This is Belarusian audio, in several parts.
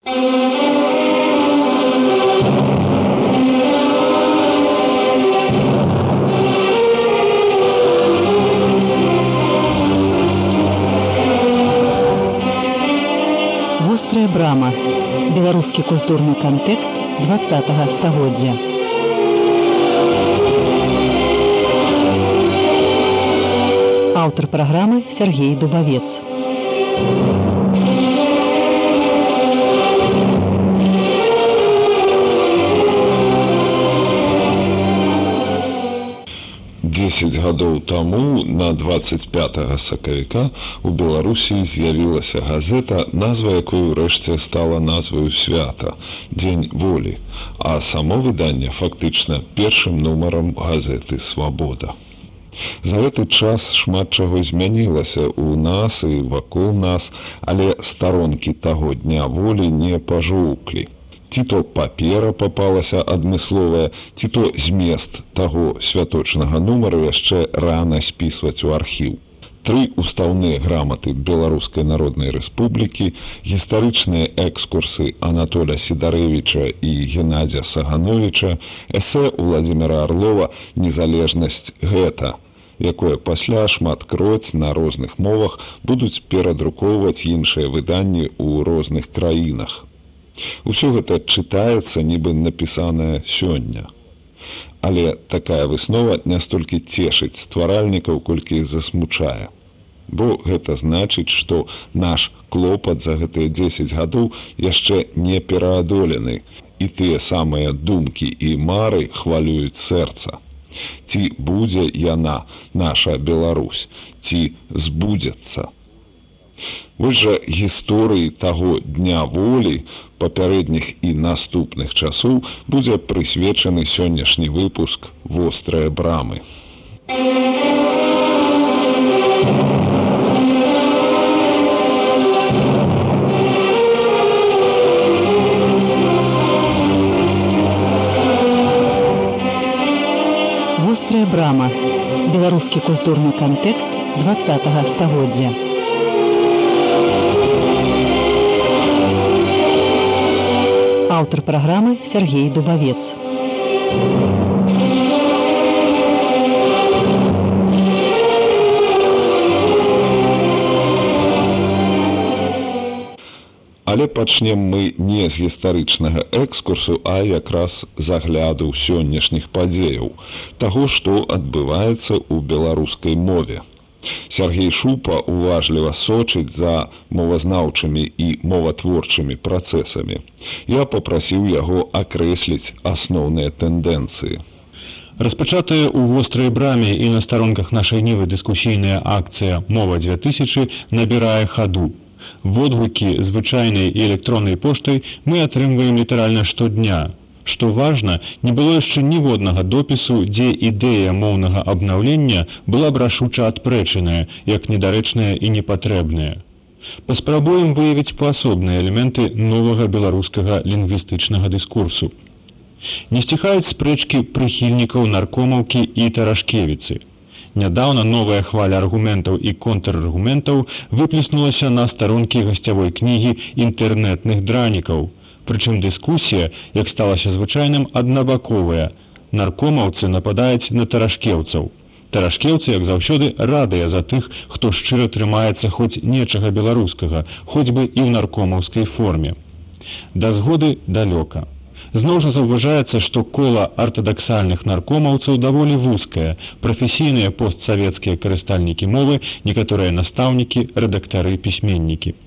Вострая брама. Беларускі культурны кантэкст 20-го стагоддзя. Аўтар праграмы Сергей Дубавец. Дзесяць гадоў таму, на 25 сакавіка, у Беларусі з'явілася газета, назва якой урэшце стала назваю свята – Дзень волі, а само выданне фактычна першым нумарам газеты «Свабода». За гэты час шмат чаго змянілася ў нас і вакол нас, але старонкі таго дня волі не пажоўклі. Ці то папера папалася адмысловая, ці то змест таго святочнага нумару яшчэ рана спісваць у архіў. 3 устаўныя граматы Беларускай Народнай Рэспублікі, гістарычныя экскурсы Анатоля Сідарэвіча і Геннадзя Сагановіча, эсэ Владзіміра Арлова «Незалежнасць гэта», якое пасля шматкроць на розных мовах будуць перадрукоўваць іншыя выданні ў розных краінах. Усё гэта чытаецца, нібы напісанае сёння. Але такая выснова не столькі цешыць стваральнікаў, колькі засмучае. Бо гэта значыць, што наш клопат за гэтыя 10 гадоў яшчэ не пераадолены, і тыя самыя думкі і мары хвалююць сэрца. Ці будзе яна, наша Беларусь, ці збудзецца? Вось жа гісторыі таго дня волі, папярэдніх і наступных часоў будзе прысвечаны сённяшні выпуск «Вострыя брамы». Вострая брама. Беларускі культурны кантэкст 20-го стагоддзя. Аўтар праграмы Сергей Дубавец. Але пачнем мы не з гістарычнага экскурсу, а якраз з агляду сённяшніх падзеяў, таго, што адбываецца ў беларускай мове. Сергей Шупа уважліва сочыць за мовазнаўчымі і моватворчымі працэсамі. Я папрасіў яго акрэсліць асноўныя тэндэнцыі. Распачатая ў вострай браме і на старонках нашай нівы дыскусійная акцыя «Мова-2000» набірае хаду. Водгукі звычайнай і электроннай поштай мы атрымваем літаральна штодня. Што важна, не было яшчэ ніводнага допісу, дзе ідэя моўнага абнаўлення была б рашуча адпрэчаная, як недарэчная і непатрэбная. Паспрабуем выявіць паасобныя элементы новага беларускага лінгвістычнага дыскурсу. Не сціхаюць спрэчкі прыхільнікаў наркомаўкі і Тарашкевіцы. Нядаўна новая хваля аргументаў і контраргументаў выплеснулася на старонкі гасцявой кнігі інтэрнэтных дранікаў. Прычым дыскусія, як сталася звычайным, аднабаковая. Наркомаўцы нападаюць на тарашкеўцаў. Тарашкеўцы, як заўсёды, радыя за тых, хто шчыра трымаецца хоць нечага беларускага, хоць бы і ў наркомаўскай форме. Да згоды далёка. Зноў жа заўважаецца, што кола артадаксальных наркомаўцаў даволі вузкае, прафесійныя постсавецкія карыстальнікі мовы, некаторыя настаўнікі, рэдактары, пісьменнікі.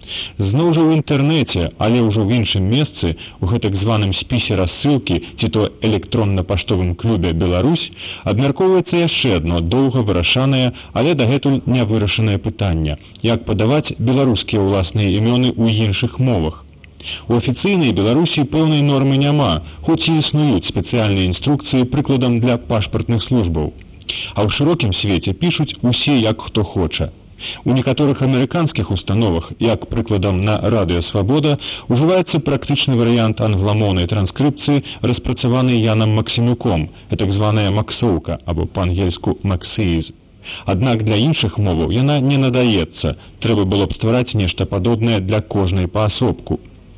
Зноў жа ў інтэрнэце, але ўжо ў іншым месцы, у гэтак званым спісе рассылкі ці то электронна-паштовым клубе «Беларусь» абмяркоўваецца яшчэ адно доўга вырашанае, але дагэтуль не вырашанае пытанне, як падаваць беларускія ўласныя імёны ў іншых мовах. У афіцыйнай Беларусі пэўнай нормы няма, хоць і існуюць спецыяльныя інструкцыі прыкладам для пашпартных службаў. А ў шырокім свеце пішуць усе як хто хоча. У некаторых амерыканскіх установах, як прыкладам на радыё «Свабода», ужываецца практычны варыянт англамоўнай транскрыпцыі, распрацаваны Янам Максімюком, так званая максоўка, або па-ангельску «максеіз». Аднак для іншых моваў яна не надаецца, трэба было б ствараць нешта падобнае для кожнай паасобку.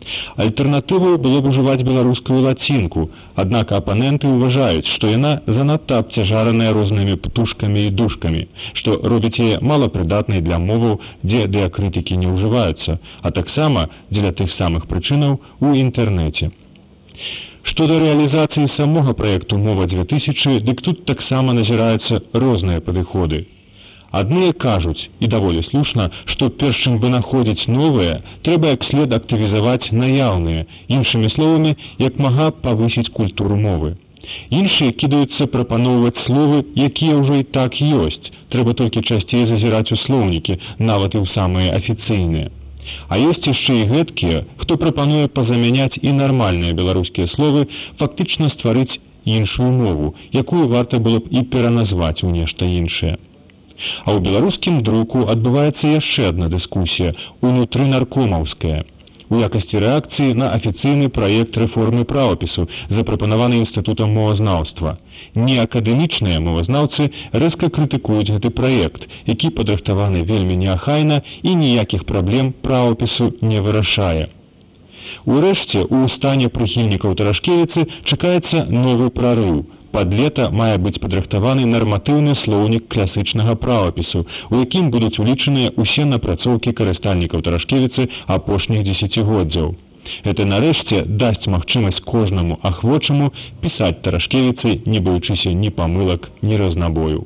Альтэрнатывай было б ужываць беларускую лацінку, аднак апаненты ўважаюць, што яна занадта абцяжараная рознымі птушкамі і душкамі, што робіць яе малапрыдатнай для моваў, дзе дыакрытыкі не ўжываюцца, а таксама дзеля тых самых прычынаў у інтэрнэце. Што да рэалізацыі самога праекту «Мова-2000», дык тут таксама назіраюцца розныя падыходы. Адныя кажуць, і даволі слушна, што перш чым вынаходзіць новыя, трэба як след актывізаваць наяўныя, іншымі словамі, як мага павысіць культуру мовы. Іншыя кідаюцца прапаноўваць словы, якія ўжо і так ёсць, трэба толькі часцей зазіраць у слоўнікі, нават і ў самыя афіцыйныя. А ёсць яшчэ і гэткія, хто прапануе пазамяняць і нармальныя беларускія словы, фактычна стварыць іншую мову, якую варта было б і пераназваць у нешта іншае. А ў беларускім друку адбываецца яшчэ адна дыскусія, унутрынаркомаўская, у якасці рэакцыі на афіцыйны праект рэформы правапісу, запрапанаваны Інстытутам мовазнаўства. Неакадэмічныя мовазнаўцы рэзка крытыкуюць гэты праект, які падрыхтаваны вельмі неахайна і ніякіх праблем правапісу не вырашае. Урэшце, у стане прыхільнікаў Тарашкевіцы чакаецца новы прарыў. Пад лета мае быць падрыхтаваны нарматыўны слоўнік класычнага правапісу, у якім будуць улічаныя ўсе напрацоўкі карыстальнікаў Тарашкевіцы апошніх дзесяцігоддзяў. Гэта нарэшце дасць магчымасць кожнаму ахвочаму пісаць Тарашкевіцы, не баючыся ні памылак, ні разнабою.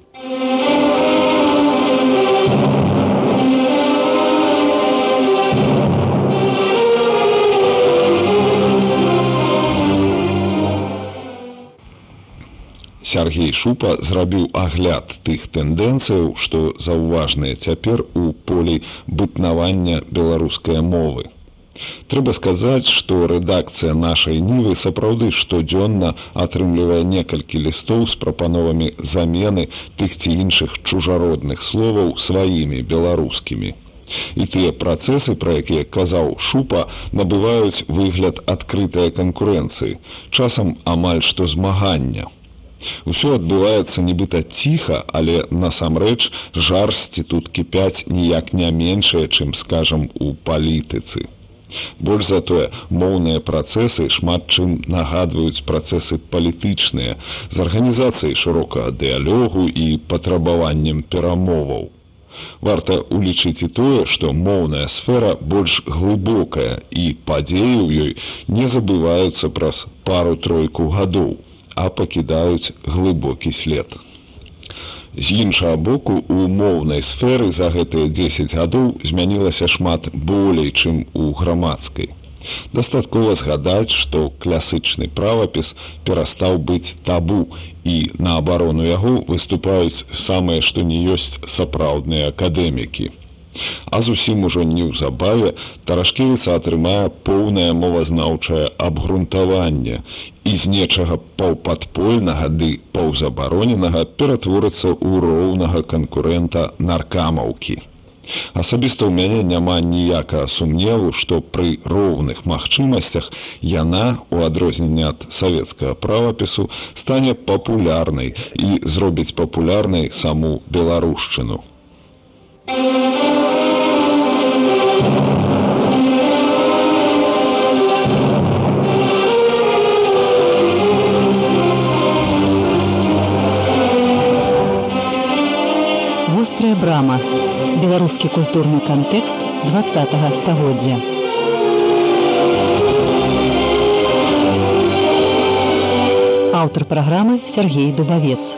Сяргей Шупа зрабіў агляд тых тэндэнцыяў, што заўважныя цяпер у полі бытнавання беларускай мовы. Трэба сказаць, што рэдакцыя нашай Нівы сапраўды штодзённа атрымлівае некалькі лістоў з прапановамі замены тых ці іншых чужародных словаў сваімі беларускімі. І тыя працэсы, пра якія казаў Шупа, набываюць выгляд адкрытая канкурэнцыі, часам амаль што змагання. Усё адбываецца нібыта ціха, але насамрэч жарсці тут кіпяць ніяк не меншае, чым, скажам, у палітыцы. Больш за тое, моўныя працэсы шмат чым нагадваюць працэсы палітычныя, з арганізацыяй шырокага дыялогу і патрабаваннем перамоваў. Варта улічыць і тое, што моўная сфера больш глыбокая, і падзеі ў ёй не забываюцца праз пару-тройку гадоў, а пакідаюць глыбокі след. З іншага боку, у моўнай сферы за гэтыя 10 гадоў змянілася шмат болей, чым у грамадскай. Дастаткова згадаць, што класычны правапіс перастаў быць табу, і на абарону яго выступаюць самыя што ні ёсць сапраўдныя акадэмікі. А зусім ужо неўзабаве Тарашкевіца атрымае поўнае мовазнаўчае абгрунтаванне і з нечага паўпадпольнага ды паўзабароненага ператворыцца ў роўнага канкурэнта наркамаўкі. Асабіста ў мяне няма ніякага сумневу, што пры роўных магчымасцях яна, у адрозненне ад савецкага правапісу, стане папулярнай і зробіць папулярнай саму беларушчыну. Вострая брама. Беларускі культурны кантэкст 20-го стагоддзя. Аўтар праграмы Сяргей Дубавец.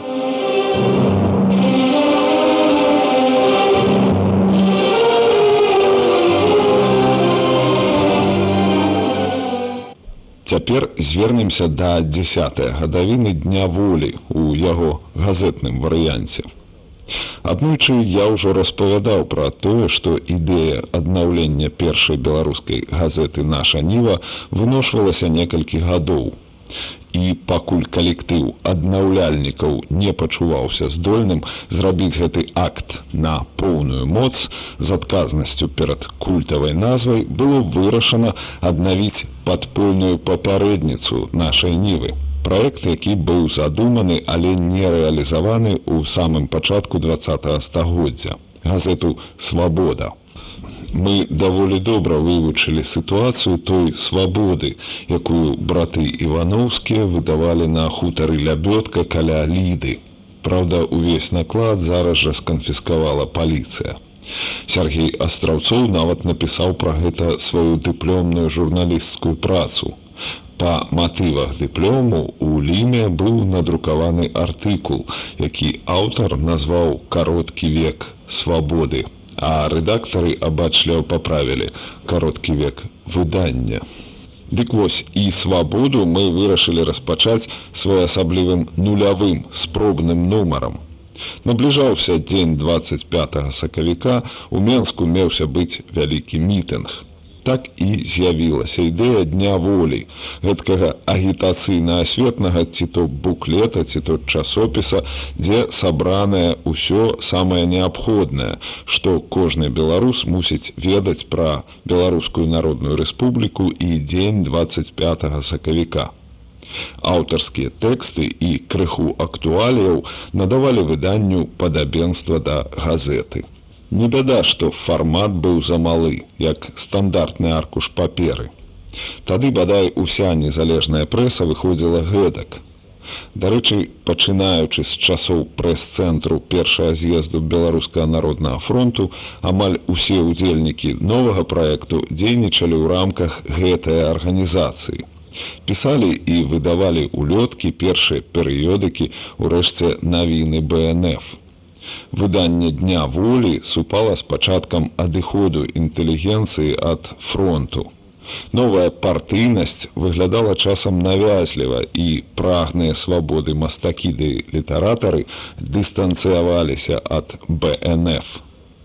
Цяпер звернемся да 10-й гадавіны Дня волі ў яго газетным варыянце. Аднойчы я ўжо распавядаў пра тое, што ідэя аднаўлення першай беларускай газеты «Наша Ніва» выношвалася некалькі гадоў. І пакуль калектыў аднаўляльнікаў не пачуваўся здольным зрабіць гэты акт на поўную моц, з адказнасцю перад культавай назвай было вырашана аднавіць падпольную папярэдніцу «Нашай Нівы». Праект, які быў задуманы, але не рэалізаваны ў самым пачатку 20-го стагоддзя. Газету «Свабода». мы даволі добра вывучылі сітуацыю той свабоды, якую браты Івановскія выдавалі на хутары Лябёдка каля Ліды. Праўда, увесь наклад зараз жа сканфіскавала паліцыя. Сергей Астраўцоў нават напісаў пра гэта сваю дыпломную журналісцкую працу. Па матывах дыплому у Ліме быў надрукаваны артыкул, які аўтар назваў «Кароткі век свабоды», а рэдактары абачліва паправілі «Кароткі век выдання». Дык вось, і свабоду мы вырашылі распачаць своеасаблівым нулявым спробным нумарам. Набліжаўся дзень 25 сакавіка, у Менску меўся быць вялікі мітынг. Так і з'явілася ідэя Дня волі, гэткага агітацыйна-асветнага ці то буклета, ці то часопіса, дзе сабранае ўсё самае неабходнае, што кожны беларус мусіць ведаць пра Беларускую Народную Рэспубліку і дзень 25 сакавіка. Аўтарскія тэксты і крыху актуаліяў надавалі выданню падабенства да газеты. Не бяда, што фармат быў замалы, як стандартны аркуш паперы. Тады, бадай, уся незалежная прэса выходзіла гэтак. Дарэчы, пачынаючы з часоў прэс-цэнтру першага з'езду Беларускага народнага фронту, амаль усе ўдзельнікі новага праекту дзейнічалі ў рамках гэтай арганізацыі. Пісалі і выдавалі улёткі, першыя перыёдыкі, урэшце навіны БНФ. Выданне Дня волі супала з пачаткам адыходу інтэлігенцыі ад фронту. Новая партыйнасць выглядала часам навязліва, і прагныя свабоды мастакі ды літаратары дыстанцыяваліся ад БНФ.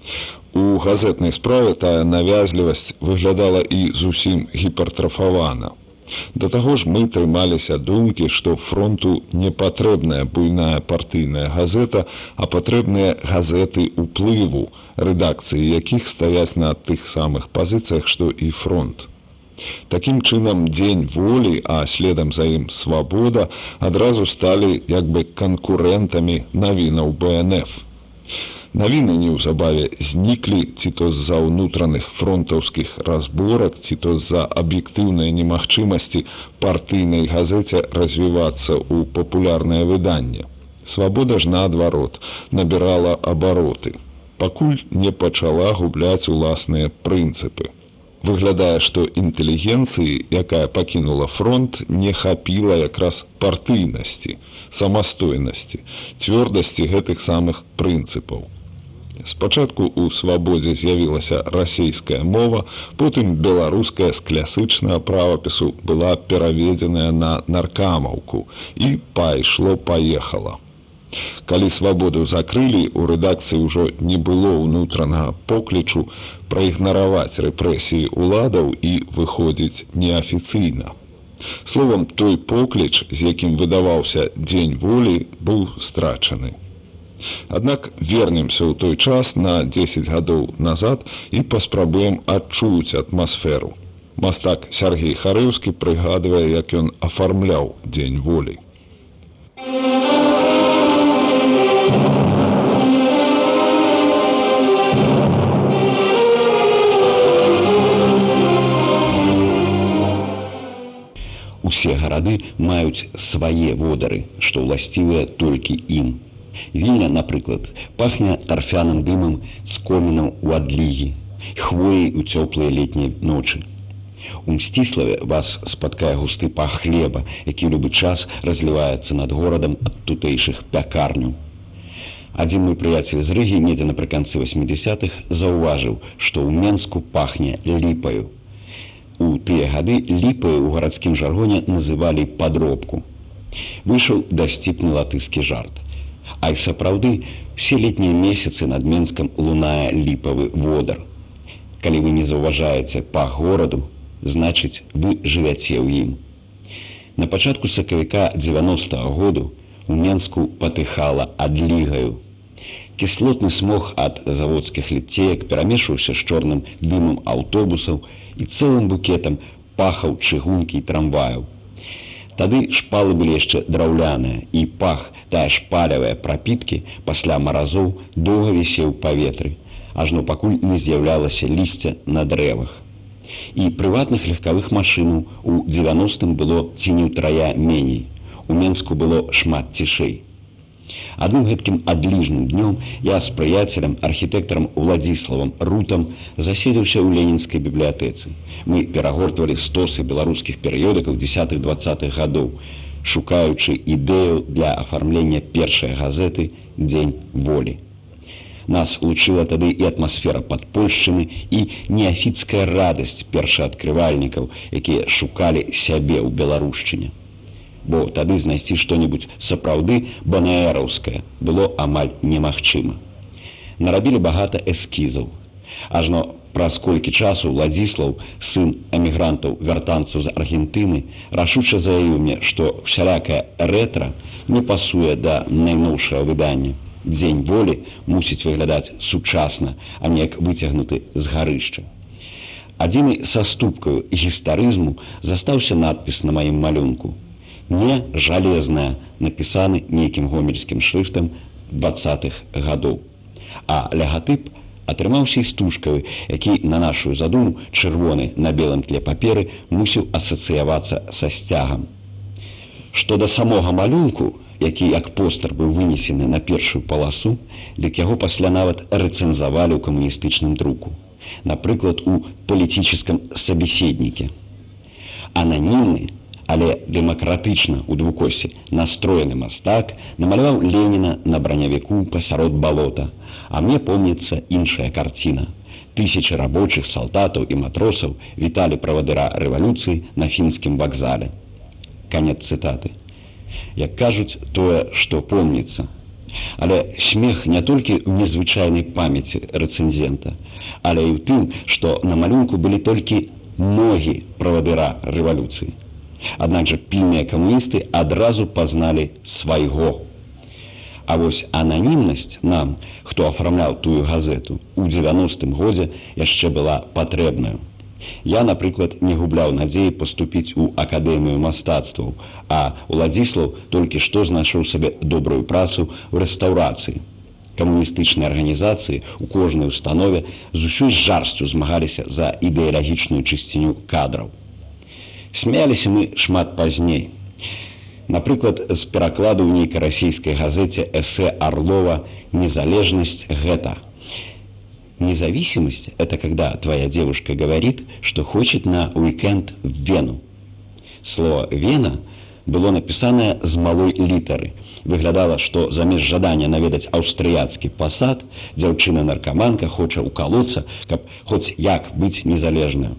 У газетнай справе тая навязлівасць выглядала і зусім гіпертрафавана. Да таго ж мы трымаліся думкі, што фронту не патрэбная буйная партыйная газета, а патрэбныя газеты ўплыву, рэдакцыі якіх стаяць на тых самых пазіцыях, што і фронт. Такім чынам, Дзень волі, а следам за ім свабода, адразу сталі як бы канкурэнтамі навінаў БНФ. Навіны неўзабаве зніклі ці то з-за ўнутраных фронтаўскіх разборак, ці то з-за аб'ектыўнай немагчымасці партыйнай газеце развівацца ў папулярнае выданне. Свабода ж, наадварот, набірала абароты, пакуль не пачала губляць уласныя прынцыпы. Выглядае, што інтэлігенцыі, якая пакінула фронт, не хапіла якраз партыйнасці, самастойнасці, цвёрдасці гэтых самых прынцыпаў. Спачатку ў свабодзе з'явілася расейская мова, потым беларуская з клясычнага правапісу была пераведзеная на наркамаўку, і пайшло-паехала. Калі свабоду закрылі, у рэдакцыі ўжо не было ўнутранага поклічу праігнараваць рэпрэсіі ўладаў і выходзіць неафіцыйна. Словам, той покліч, з якім выдаваўся Дзень волі, быў страчаны. Аднак вернемся ў той час на 10 гадоў назад і паспрабуем адчуць атмасферу. Мастак Сергей Харэўскі прыгадвае, як ён афармляў Дзень волі. Усе гарады маюць свае водары, што ўласцівыя толькі ім. Вільня, напрыклад, пахне тарфяным дымам з комінам у адлігі, хвояй у цёплыя летнія ночы. У Мсціславе вас спаткае густы пах хлеба, які ў любы час разліваецца над горадам ад тутэйшых пякарняў. Адзін мой прыяцель з Рыгі недзе напрыканцы 80-х заўважыў, што ў Менску пахне ліпаю. У тыя гады ліпаю ў гарадскім жаргоне называлі падробку. Выйшаў дасціпны латышскі жарт. А і сапраўды, все летнія месяцы над Менскам лунае ліпавы водар. Калі вы не заўважаеце пах гораду, значыць, вы жывяце ў ім. На пачатку сакавіка 90-го году у Менску патыхала адлігаю. Кіслотны смог ад заводскіх ліцеек перамешваўся з чорным дымам аўтобусаў і цэлым букетам пахаў чыгункі і трамваяў. Тады шпалы былі яшчэ драўляныя, і пах, тая шпалявая прапіткі пасля маразоў доўга вісеў у паветры, ажно пакуль не з'яўлялася лісця на дрэвах. І прыватных легкавых машынаў у 90-м было ці не ўтрая меней. У Менску было шмат цішэй. Адным гэткім адліжным днём я з прыяцелем, архітэктарам Уладзіславам Рутам заседзеўся ў Ленінскай бібліятэцы. Мы перагортвалі стосы беларускіх перыёдыкаў 10-20-х гадоў, шукаючы ідэю для афармлення першай газеты «Дзень волі». Нас лучыла тады і атмасфера падпольшчыны, і неафіцкая радасць першаадкрывальнікаў, якія шукалі сябе ў беларушчыне. Бо тады знайсці што-небудзь сапраўды банаэраўскае было амаль немагчыма. Нарабілі багата эскізаў. Ажно праз колькі часу Уладзіслаў, сын эмігрантаў-вяртанцаў з Аргентыны, рашуча заявіў мне, што усялякае рэтра не пасуе да найноўшага выдання. Дзень волі мусіць выглядаць сучасна, а не як выцягнуты з гарышча. Адзінай саступкаю гістарызму застаўся надпіс на маім малюнку. «Не жалезная», напісаны нейкім гомельскім шрыфтам 20-х гадоў. А лягатып атрымаўся істужкавы, які на нашу задуму чырвоны на белым тле паперы мусіў асацыявацца са сцягам. Што да самога малюнку, які як постер быў вынесены на першую паласу, дык яго пасля нават рэцэнзавалі ў камуністычным друку. Напрыклад, у «Палітычным сабеседніке». Ананімны, але дэмакратычна ў двукосе настроены мастак намаляваў Леніна на бранявіку пасярод балота, а мне помніцца іншая карціна. Тысячы рабочых, салдатаў і матросаў віталі правадыра рэвалюцыі на фінскім вакзале. Канец цытаты. Як кажуць, тое, што помніцца. Але смех не толькі ў незвычайнай памяці рэцэнзента, але і ў тым, што на малюнку былі толькі ногі правадыра рэвалюцыі. Аднак жа пільныя камуністы адразу пазналі свайго. А вось ананімнасць нам, хто афармляў тую газету, у 90-м годзе яшчэ была патрэбнаю. Я, напрыклад, не губляў надзеі паступіць у акадэмію мастацтваў, а Уладзіслаў толькі што знайшоў сабе добрую працу ў рэстаўрацыі. Камуністычныя арганізацыі у кожнай установе з усёй жарсцю змагаліся за ідэалагічную чысціню кадраў. Смяяліся мы шмат пазней. Напрыклад, з перакладу ў нейкай расійскай газеце эсэ Орлова «Незалежность – гэта». Независимость – это когда твоя девушка говорит, что хочет на уикенд в Вену. Слово «Вена» было написано з малой літары. Выглядала, што замест жадання наведаць аўстрыяцкі пасад, дзяўчына-наркаманка хоча ўкалоцца, каб хоць як быць незалежнаю.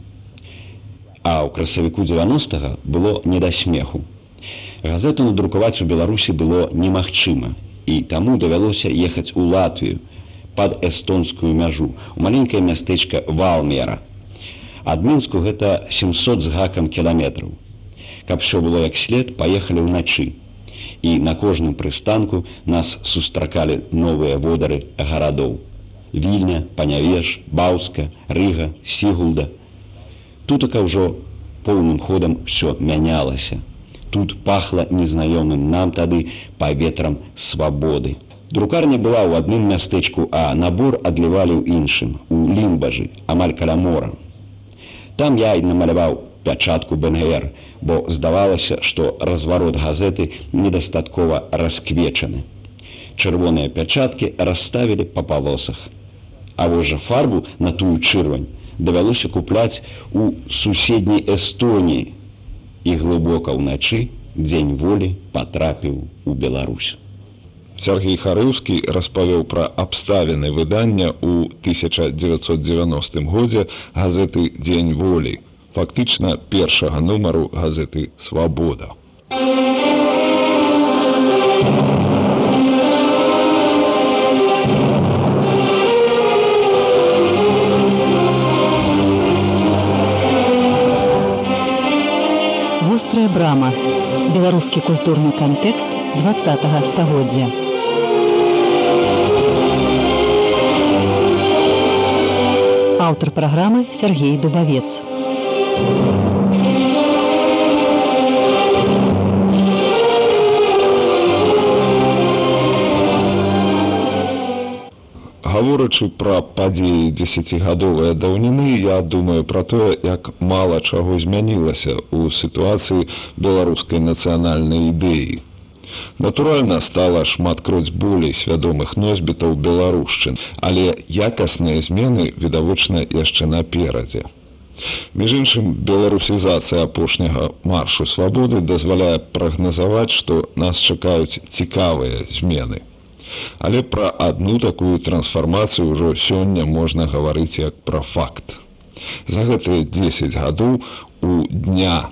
А ў красавіку 90-го было не да смеху. Газету надрукаваць у Беларусі было немагчыма, і таму давялося ехаць у Латвію пад эстонскую мяжу, у маленькае мястэчка Валмера. Ад Мінску гэта 700 з гакам кіламетраў. Каб все было як след, паехалі ўначы. І на кожным прыстанку нас сустракалі новыя водары гарадоў. Вільня, Панявеж, Баўска, Рыга, Сігулда. Тутака ўжо поўным ходам все мянялася. Тут пахла незнаёмым нам тады паветрам свабоды. Друкарня была ў адным мястэчку, а набор адлівалі ў іншым, у Лімбажы, амаль каля мора. Там я і намаляваў пячатку БНР, бо здавалася, што разварот газеты недастаткова расквечаны. Чырвоныя пячаткі расставілі па палосах. А вось жа фарбу на тую чырвань давялося купляць у суседняй Эстоніі. І глыбока ўначы дзень волі патрапіў у Беларусь. Сергей Харыўскі распавёў пра абставіны выдання ў 1990 годзе газеты «Дзень волі», фактычна першага нумару газеты «Свабода». Вострая брама. Беларускі культурны кантэкст 20-го стагоддзя. Аўтар праграмы Сергей Дубавец. Гаворы Гаворачы пра падзеі дзесяцігадовай даўніны, я думаю пра тое, як мала чаго змянілася ў сітуацыі беларускай нацыянальнай ідэі. Натуральна, стала шматкроць болей свядомых носьбітаў беларушчын, але якасныя змены відавочна яшчэ наперадзе. Між іншым, беларусізацыя апошняга маршу свабоды дазваляе прагназаваць, што нас чакаюць цікавыя змены. Але пра адну такую трансфармацыю ўжо сёння можна гаварыць як пра факт. За гэтыя 10 гадоў у дня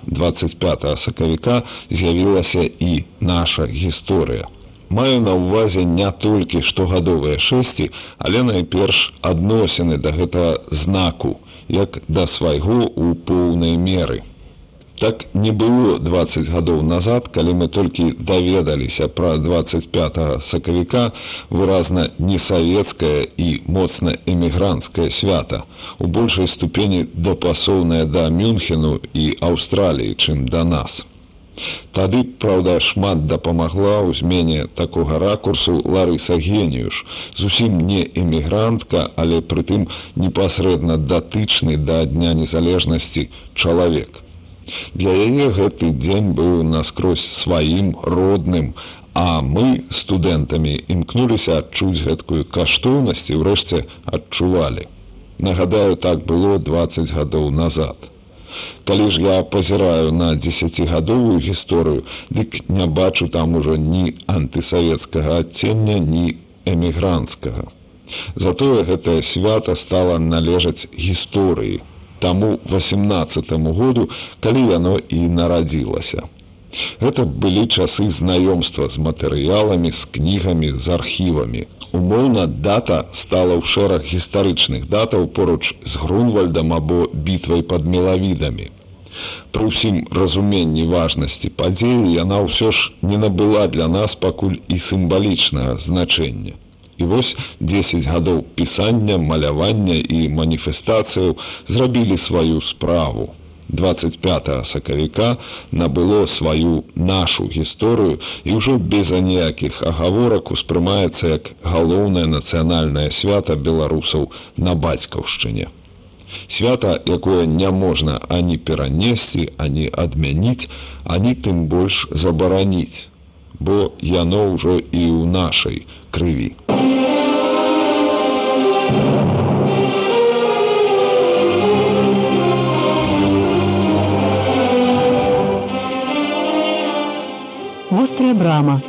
25 сакавіка з'явілася і наша гісторыя. Маю на ўвазе не толькі штогадовыя шэсці, але найперш адносіны да гэтага знаку, як да свайго ў поўнай меры. Так не было 20 гадоў назад, калі мы толькі даведаліся пра 25 сакавіка выразна несавецкае і моцна эмігранцкае свята, у большай ступені дапасоўнае да Мюнхену і Аўстраліі, чым да нас. Тады, праўда, шмат дапамагла ў змене такога ракурсу Ларыса Геніюш, зусім не эмігрантка, але прытым непасрэдна датычны да Дня незалежнасці чалавек. Для яе гэты дзень быў наскрозь сваім, родным, а мы, студэнтамі, імкнуліся адчуць гэткую каштоўнасць і ўрэшце адчувалі. Нагадаю, так было 20 гадоў назад. Калі ж я пазіраю на 10гадовую гісторыю, дык не бачу там ужо ні антысавецкага адцення, ні эмігранцкага. Затое гэтае свята стала належаць гісторыі, таму 18-му году, калі яно і нарадзілася. Гэта былі часы знаёмства з матэрыяламі, з кнігамі, з архівамі. Умоўна, дата стала ў шэраг гістарычных датаў поруч з Грунвальдам або бітвай пад Мелавідамі. Пры ўсім разуменні важнасці падзеі яна ўсё ж не набыла для нас пакуль і сімвалічнага значэння. І вось 10 гадоў пісання, малявання і маніфестацыяў зрабілі сваю справу. 25 сакавіка набыло сваю нашу гісторыю і ўжо без аніякіх агаворак успрымаецца як галоўнае нацыянальнае свята беларусаў на бацькаўшчыне. Свята, якое не можна ані перанесці, ані адмяніць, ані тым больш забараніць, бо яно ўжо і ў нашай крыві. Вострая брама.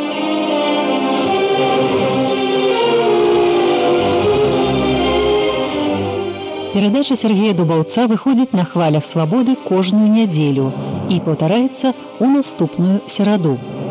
Перадача Сергея Дубаўца выходзіць на хвалях свабоды кожную нядзелю і паўтараецца ў наступную сераду.